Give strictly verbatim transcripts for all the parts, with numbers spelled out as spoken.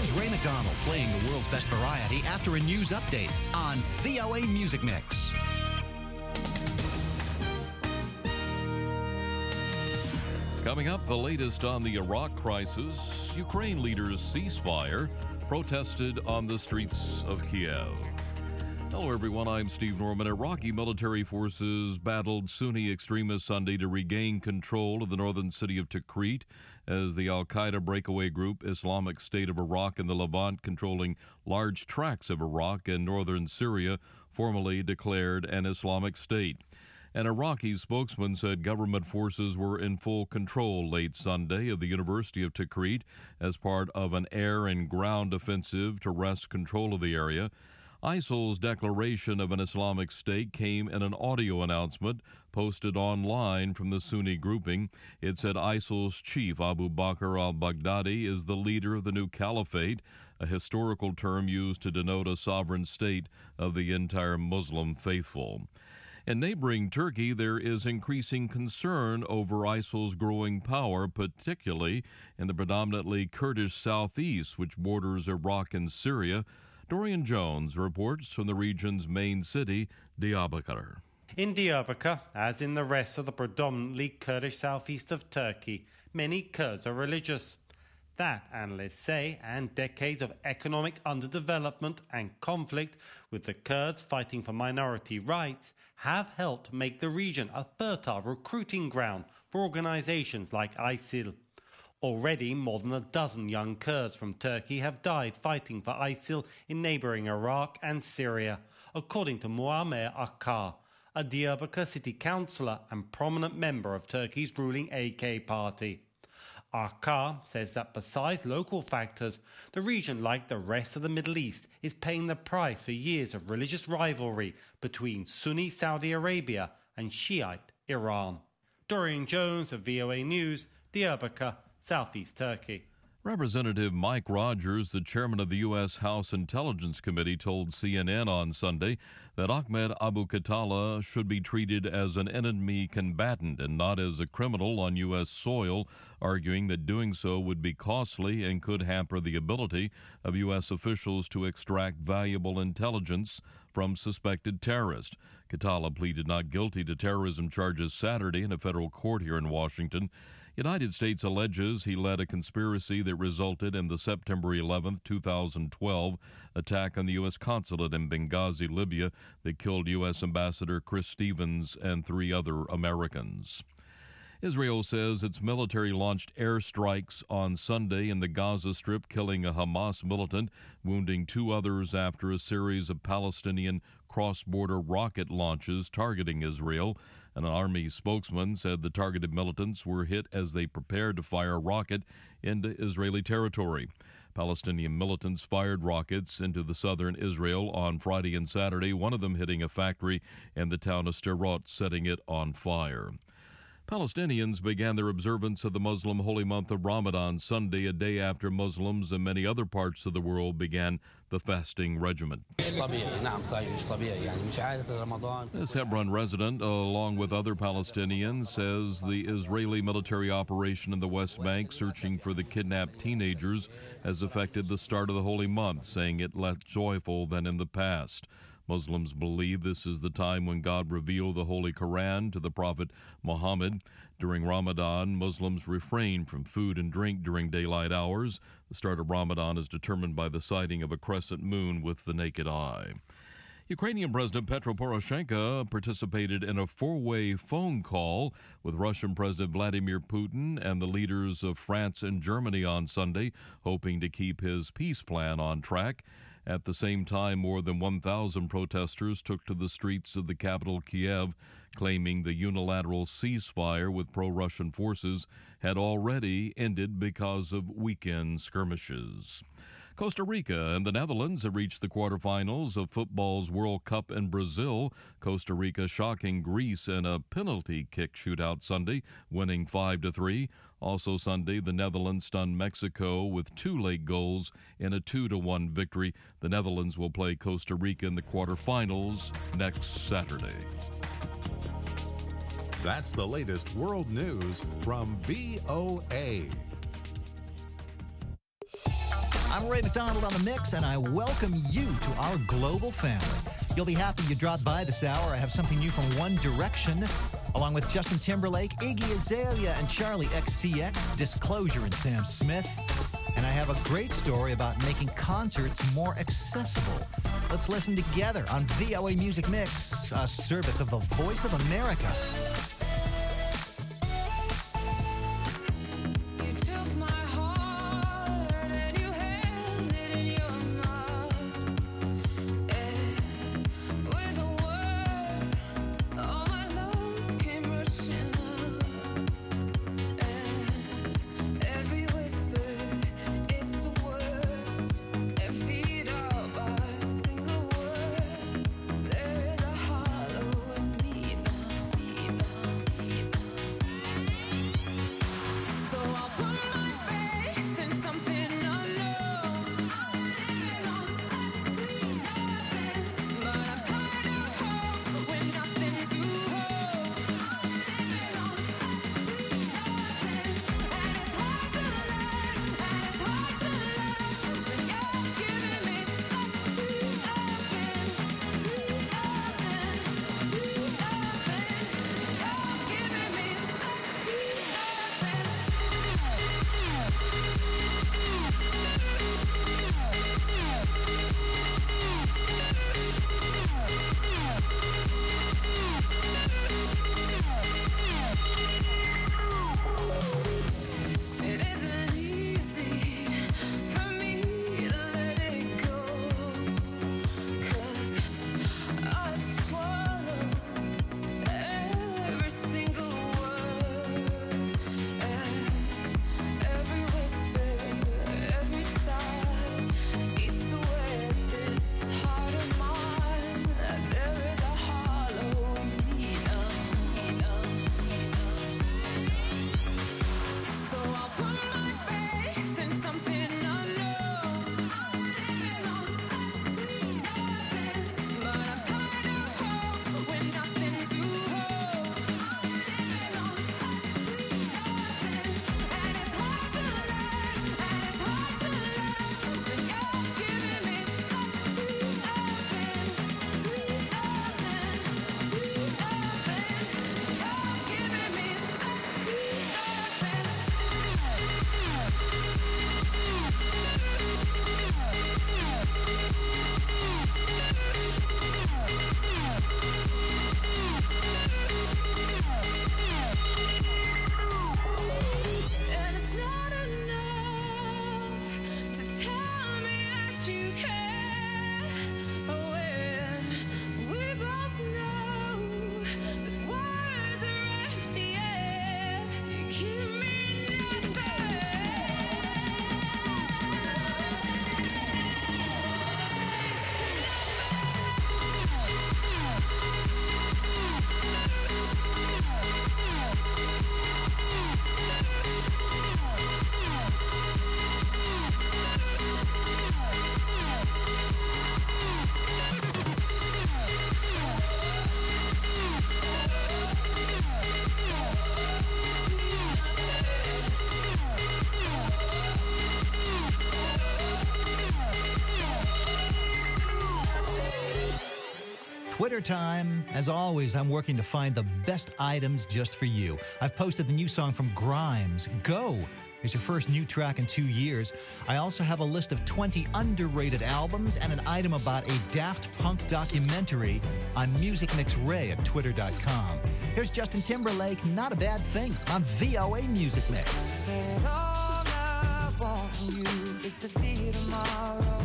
Here's Ray McDonald playing the world's best variety after a news update on V O A Music Mix. Coming up, the latest on the Iraq crisis. Ukraine leaders' ceasefire protested on the streets of Kiev. Hello, everyone. I'm Steve Norman. Iraqi military forces battled Sunni extremists Sunday to regain control of the northern city of Tikrit as the al-Qaeda breakaway group Islamic State of Iraq and the Levant, controlling large tracts of Iraq and northern Syria, formally declared an Islamic State. An Iraqi spokesman said government forces were in full control late Sunday of the University of Tikrit as part of an air and ground offensive to wrest control of the area. I S I L's declaration of an Islamic State came in an audio announcement posted online from the Sunni grouping. It said I S I L's chief, Abu Bakr al-Baghdadi, is the leader of the new caliphate, a historical term used to denote a sovereign state of the entire Muslim faithful. In neighboring Turkey, there is increasing concern over I S I L's growing power, particularly in the predominantly Kurdish southeast, which borders Iraq and Syria. Dorian Jones reports from the region's main city, Diyarbakir. In Diyarbakir, as in the rest of the predominantly Kurdish southeast of Turkey, many Kurds are religious. That, analysts say, and decades of economic underdevelopment and conflict with the Kurds fighting for minority rights have helped make the region a fertile recruiting ground for organizations like I S I L. Already, more than a dozen young Kurds from Turkey have died fighting for I S I L in neighboring Iraq and Syria, according to Muammer Akkar, a Diyarbakir city councillor and prominent member of Turkey's ruling A K party. Akkar says that besides local factors, the region, like the rest of the Middle East, is paying the price for years of religious rivalry between Sunni Saudi Arabia and Shiite Iran. Dorian Jones of V O A News, Diyarbakir, Southeast Turkey. Representative Mike Rogers, the chairman of the U S House Intelligence Committee, told C N N on Sunday that Ahmed Abu Khattala should be treated as an enemy combatant and not as a criminal on U S soil, arguing that doing so would be costly and could hamper the ability of U S officials to extract valuable intelligence from suspected terrorists. Khattala pleaded not guilty to terrorism charges Saturday in a federal court here in Washington. United States alleges he led a conspiracy that resulted in the September eleventh, two thousand twelve attack on the U S consulate in Benghazi, Libya, that killed U S Ambassador Chris Stevens and three other Americans. Israel says its military launched airstrikes on Sunday in the Gaza Strip, killing a Hamas militant, wounding two others after a series of Palestinian cross-border rocket launches targeting Israel. An army spokesman said the targeted militants were hit as they prepared to fire a rocket into Israeli territory. Palestinian militants fired rockets into the southern Israel on Friday and Saturday, one of them hitting a factory in the town of Sderot, setting it on fire. Palestinians began their observance of the Muslim holy month of Ramadan Sunday, a day after Muslims in many other parts of the world began the fasting regimen. This Hebron resident, along with other Palestinians, says the Israeli military operation in the West Bank searching for the kidnapped teenagers has affected the start of the holy month, saying it less joyful than in the past. Muslims believe this is the time when God revealed the Holy Quran to the Prophet Muhammad. During Ramadan, Muslims refrain from food and drink during daylight hours. The start of Ramadan is determined by the sighting of a crescent moon with the naked eye. Ukrainian President Petro Poroshenko participated in a four-way phone call with Russian President Vladimir Putin and the leaders of France and Germany on Sunday, hoping to keep his peace plan on track. At the same time, more than one thousand protesters took to the streets of the capital, Kiev, claiming the unilateral ceasefire with pro-Russian forces had already ended because of weekend skirmishes. Costa Rica and the Netherlands have reached the quarterfinals of football's World Cup in Brazil. Costa Rica shocking Greece in a penalty kick shootout Sunday, winning five to three. Also Sunday, the Netherlands stunned Mexico with two late goals in a two to one victory. The Netherlands will play Costa Rica in the quarterfinals next Saturday. That's the latest world news from V O A. I'm Ray McDonald on the mix, and I welcome you to our global family. You'll be happy you dropped by this hour. I have something new from One Direction, along with Justin Timberlake, Iggy Azalea, and Charlie X C X, Disclosure, and Sam Smith. And I have a great story about making concerts more accessible. Let's listen together on V O A Music Mix, a service of the Voice of America. Twitter time. As always, I'm working to find the best items just for you. I've posted the new song from Grimes, Go. It's your first new track in two years. I also have a list of twenty underrated albums and an item about a Daft Punk documentary on Music Mix Ray at twitter dot com. Here's Justin Timberlake, Not a Bad Thing, on V O A Music Mix. Said all I want from you is to see you tomorrow.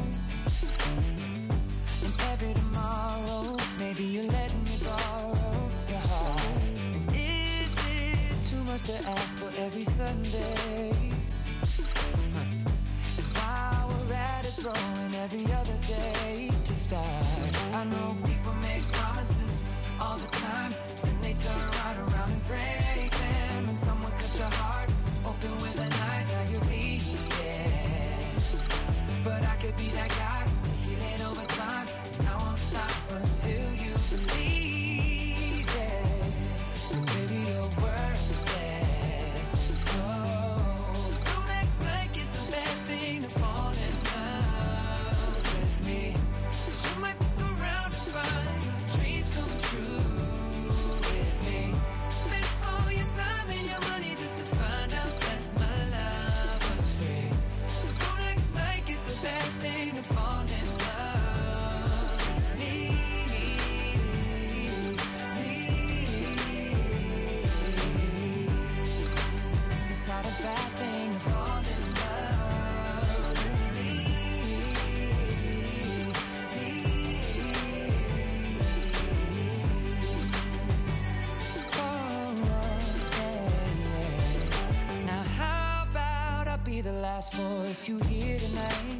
And every tomorrow, maybe you're letting me borrow your heart. And is it too much to ask for every Sunday? And while we're at it, throwing every other day to start. I know people make promises all the time, then they turn right around and break them. And someone cuts your heart open with a knife, now you're bleeding. But I could be that guy to heal it over time, and I won't stop until you believe it. 'Cause baby, you're worth it. So don't act like it's a bad thing to fall in love. miss you here tonight.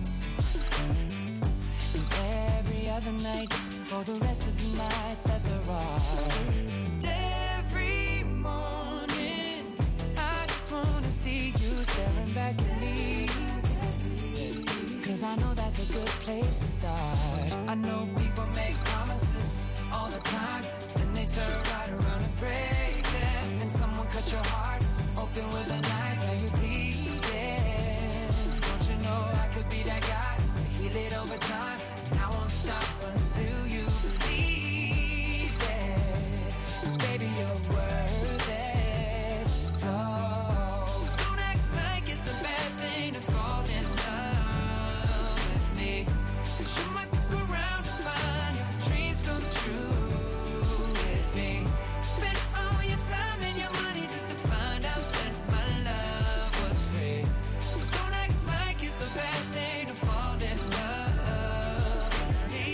And every other night, for the rest of the nights that there are. And every morning, I just wanna see you staring back at me. Cause I know that's a good place to start. I know people make promises all the time, then they turn right around and break them. And someone cut your heart open with a knife, now you're bleeding. Don't you know I could be that guy to heal it over time? And I won't stop until you believe it. Cause baby, you're worth it. So don't act like it's a bad thing to fall in love with me. Cause you might fuck around and find your dreams come true with me. Spend all your time and your money just to find out that my love was free. So don't act like it's a bad thing to fall in love with me.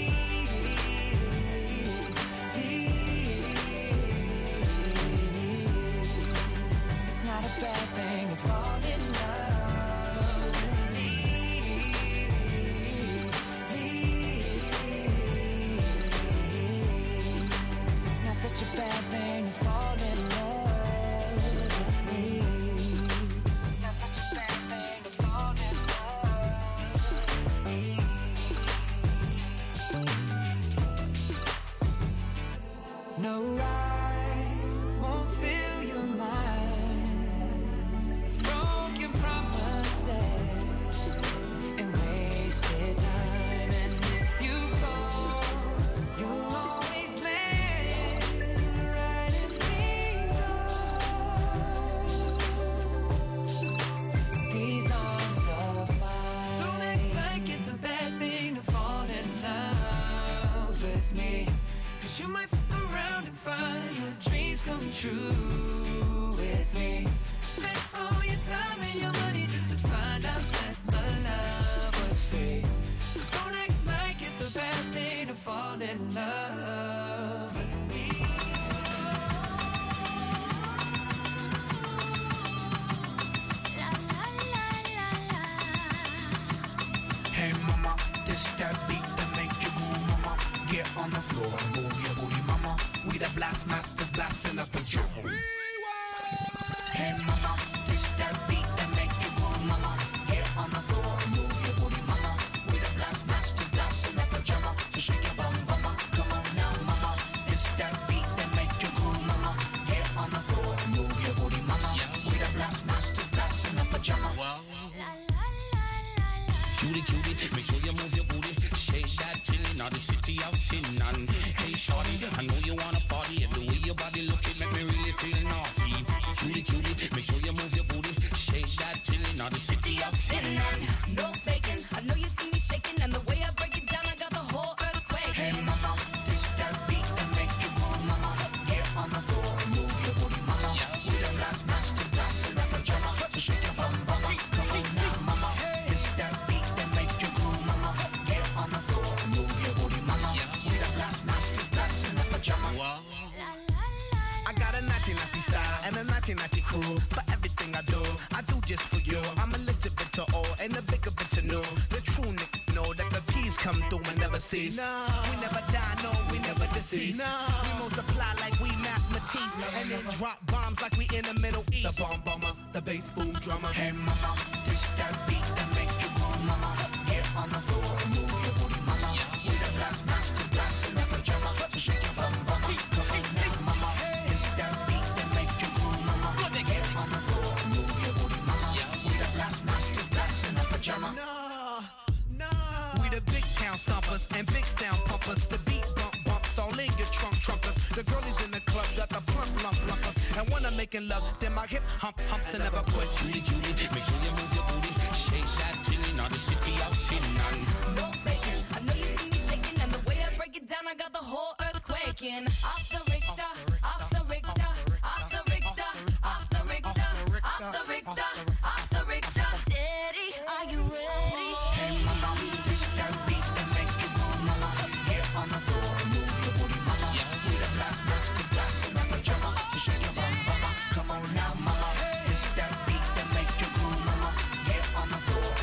It's not a bad thing to fall in love with me. Not such a bad thing to fall in love with me. Not such a bad thing to fall in love with me. No, I won't fill your mind with broken promises and wasted time. And if you fall, you'll always land right in these arms, these arms of mine. Don't act like it's a bad thing to fall in love with me. Cause you might fuck around and find your dreams come true with me. Spend all your time and your money just to find out that my love was free. So don't act like it's a bad thing to fall in love with me. Hey mama, this that beat that make you move, mama. Get on the floor and move your booty, mama. We the blast masters blasting up the drum. Hey mama, this that beat that make you move, mama. Get on the floor and move your booty, mama. We the blast masters blasting up the drum. So shake your bum, mama. Come on now, mama. This that beat that make you groove, mama. Get on the floor and move your booty, mama. We the blast masters blasting up the drum. Cutie, cutie, make sure you move your booty. Shake that chillin', now the city of sin. And hey, shorty, I know you wanna party. And the way your body looking make me really feel naughty. Cutie, cutie, make sure you move your booty. Shake that chillin', now the city of sin. And no faking, I know you see me shaking. And the way I break it down, I got the whole earthquake. Hey mama, this that beat that make you move, mama. Get on the floor and move your booty, mama. We the blast masters blasting up the drum. So shake your bum, mama. Come on now, mama. This that beat that make you groove, mama. Get on the floor and move your booty, mama. We the blast masters blasting up the drum. I got a naughty naughty style and a naughty naughty crew. For everything I do, I do just for you. I'm a little bit to old and a bigger bit to new. The true niggas know that the peace come through and never cease. No. We never die, no, we never decease. No. We multiply like we mathematics and then drop bombs like we in the Middle East. The bomb bomber, the bass boom drummer. Hey mama, this that beat that make you move, mama. Get on the floor and move your booty, mama. We the blast masters blasting up the drum. So shake your bum, mama. Come on now, mama. This that beat that make you groove, mama. Get on the floor and move your booty, mama. We the blast masters blasting up the drum. No, no. We the big town stompers and big sound pumpers. The beat bump bumps all in your trunk trunkers. The girlies in the club got the plump lump lumpers. And when I'm making love, then my hip hump humps and never quit. Cutie, cutie, make sure you move your booty. Shake that chillin', now the city of sin. And No faking, I know you see me shaking. And the way I break it down, I got the whole earth quaking. Off the Richter, off the Richter, off the Richter, off the Richter, off the Richter, off the Richter. Steady, are you ready? Hey mama, this that beat that make you move, mama. Get on the floor and move your booty, mama. We the blast masters blasting up the drum. So shake your bum, mama. Come on now, mama. This that beat that make you groove, mama. Get on the floor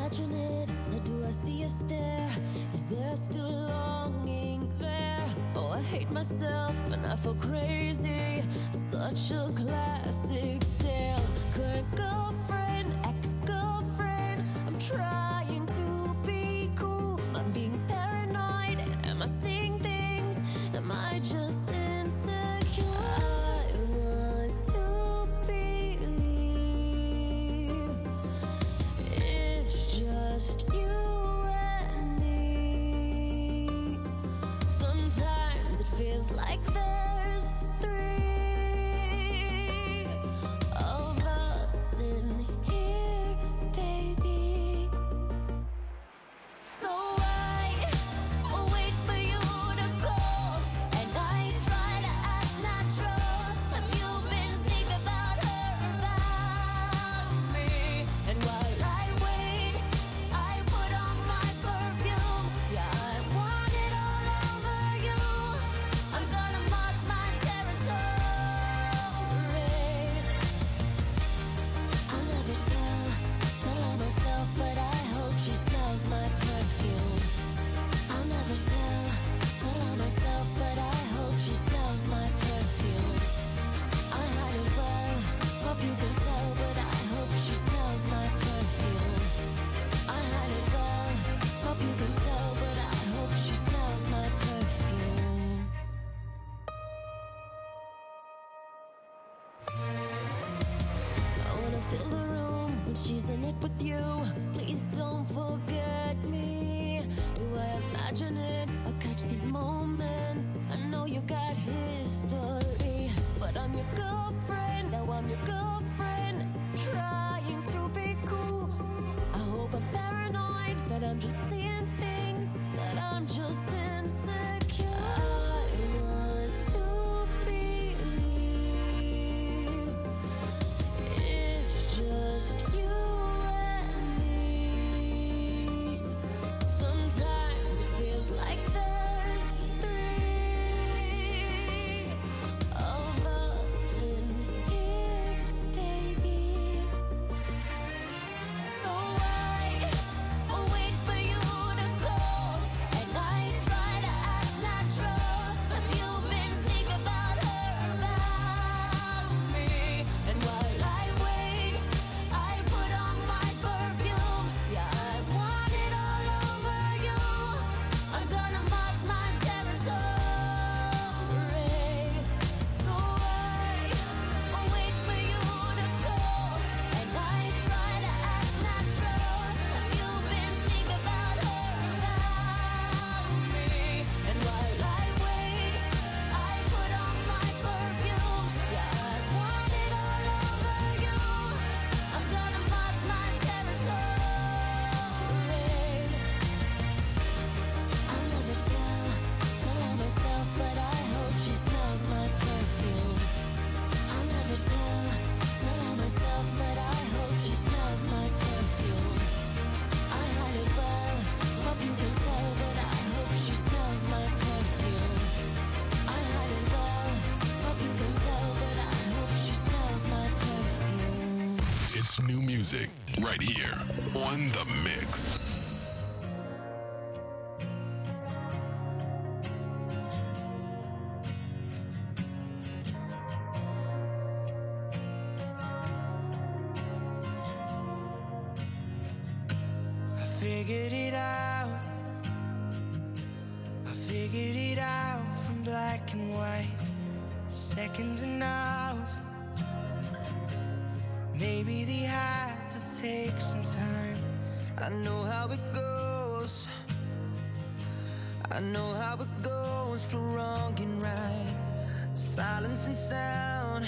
imagine it, or do I see a stare? Is there still longing there? Oh, I hate myself and I feel crazy. Such a classic tale. Current girlfriend, ex-girlfriend. I'm trying to be cool. I'm being paranoid. Am I seeing things? Am I just insecure? I want to believe it's just you and me. Sometimes it feels like there's three of us in here, baby. So I wait for you to call, and I try to act natural. Have you been thinking about her, about me? And while I wait, I put on my perfume. Yeah, I want it all over you. I'm gonna mark my territory. I'll never tell, tell on myself, but I hope she smells my perfume. I'll never tell, tell on myself, but I hope she smells my perfume. I hide it well, hope you can tell, but I hope she smells my perfume. I hide it well, hope you can tell, but I hope she smells my perfume. I wanna fill the room when she's in it with you. Please don't forget me. Do I imagine it? I catch these moments. I know you got history, but I'm your girlfriend. Now I'm your girlfriend. Trying to be cool. I hope I'm paranoid, that I'm just seeing things, that I'm just insecure. I want to believe it's just you and me. Sometimes it feels like there's three of us in here, baby. So I wait for you to call, and I try to act natural. Have you been thinking about her, about me? And while I wait, I put on my perfume. Yeah, I want it all over you. I'm gonna mark my territory. So I wait for you to call, and I try to act natural. Have you been thinking about her, about me? And while I wait, I put on my perfume. Yeah, I want it all over you. I'm gonna mark my territory. I'll never tell, tell on myself, but I hope she smells my perfume. I'll never tell, tell on myself, but I hope she smells my perfume. I hide it well, hope you can tell, but I hope she smells my perfume. I hide it well, hope you can tell, but I hope she smells my perfume. It's new music right here on The Mix. I figured it out. I figured it out from black and white. Seconds and hours. Maybe they had to take some time. I know how it goes. I know how it goes for wrong and right. Silence and sound.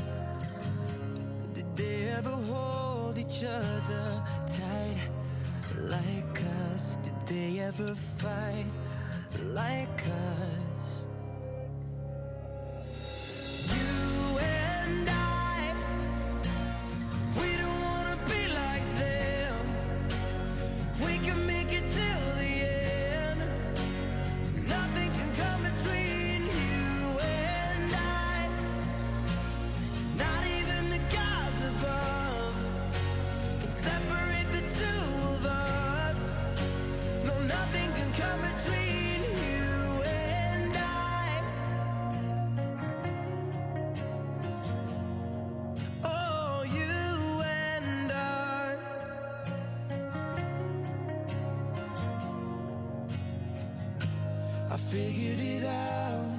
Did they ever hold each other tight like us? Did they ever fight like us? You and I, we don't wanna be like them. We can make it till the end. Nothing can come between you and I. Not even the gods above can separate the two of us. figured it out.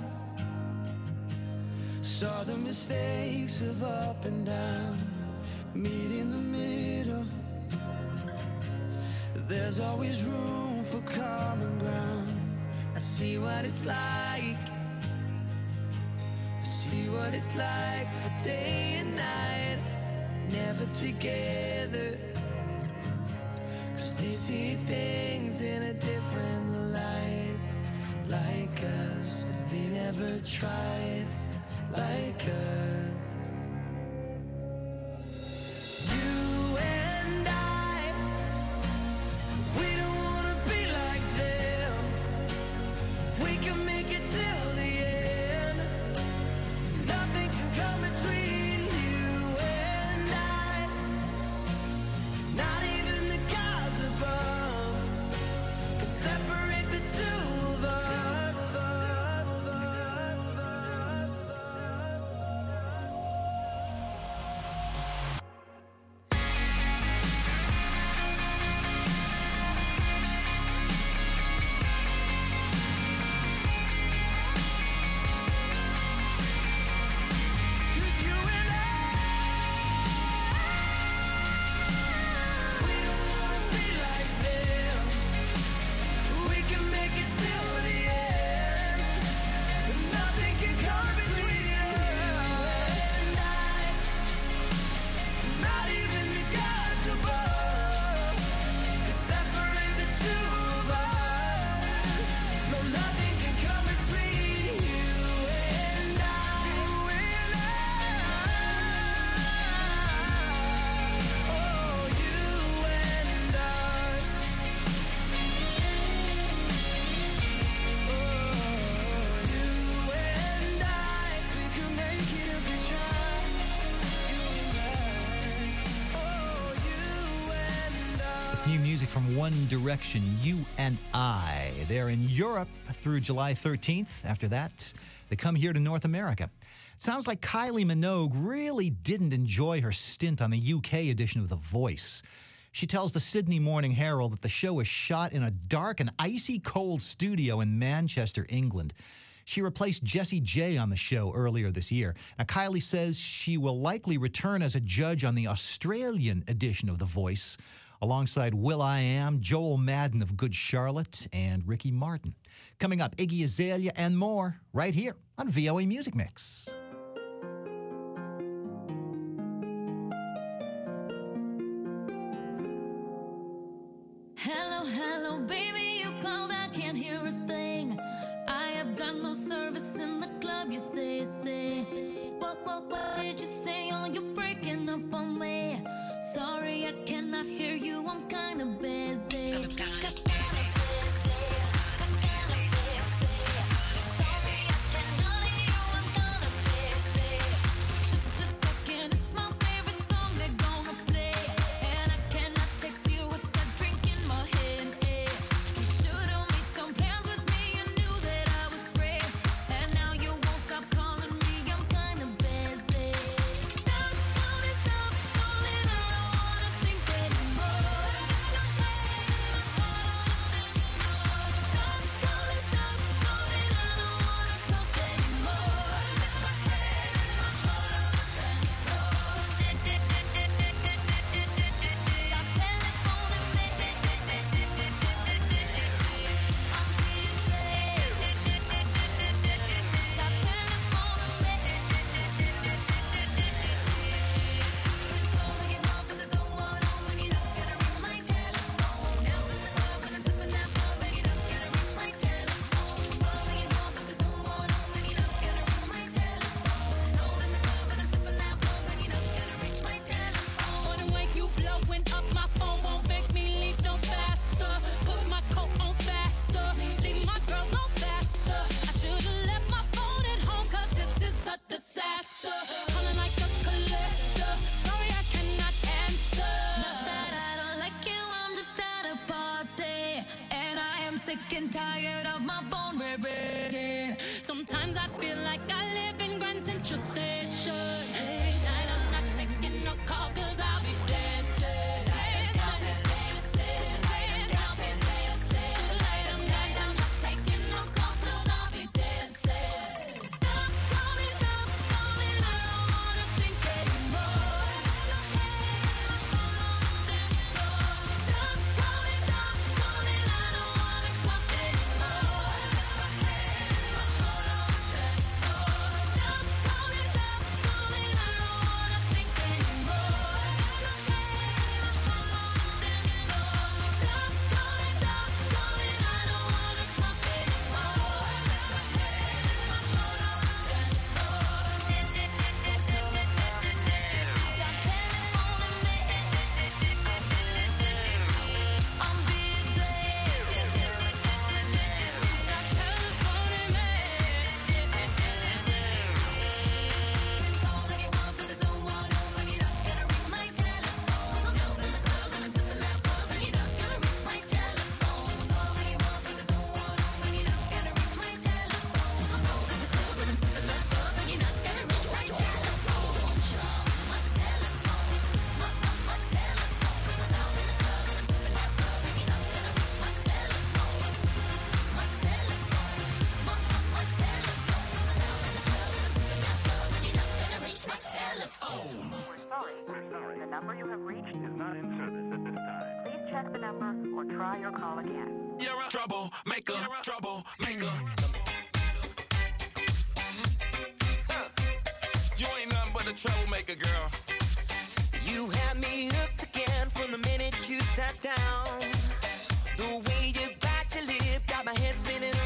Saw the mistakes of up and down. Meet in the middle. There's always room for common ground. I see what it's like. I see what it's like for day and night. Never together. 'Cause they see things in a different light. Like us, they never tried. Like us. You and I, we don't wanna be like them. We can make it till the end. Nothing can come between you and I. Not even the gods above can separate the two of us. New music from One Direction, You and I. They're in Europe through July thirteenth. After that, they come here to North America. Sounds like Kylie Minogue really didn't enjoy her stint on the U K edition of The Voice. She tells the Sydney Morning Herald that the show was shot in a dark and icy cold studio in Manchester, England. She replaced Jessie J on the show earlier this year. Now, Kylie says she will likely return as a judge on the Australian edition of The Voice, alongside will.i.am, Joel Madden of Good Charlotte, and Ricky Martin. Coming up, Iggy Azalea and more right here on V O A Music Mix. Hello, hello, baby, you called, I can't hear a thing. I have got no service in the club, you say, say. What, what, what did you say? Oh, you're breaking up on me. Sorry, I cannot hear you, I'm kinda busy. I'm kinda busy. sick and tired of my phone ringing. Sometimes I feel like I live in Grand Central Station. Tonight I'm not taking no calls cause I'll be dancing. Hands up, dancing, hands up, dancing. Tonight I'm not taking no calls cause number you have reached is not in service at this time. Please check the number or try your call again. You're a troublemaker, troublemaker. Huh. You ain't nothing but a troublemaker, girl. You had me hooked again from the minute you sat down. The way you bite your lip got my head spinning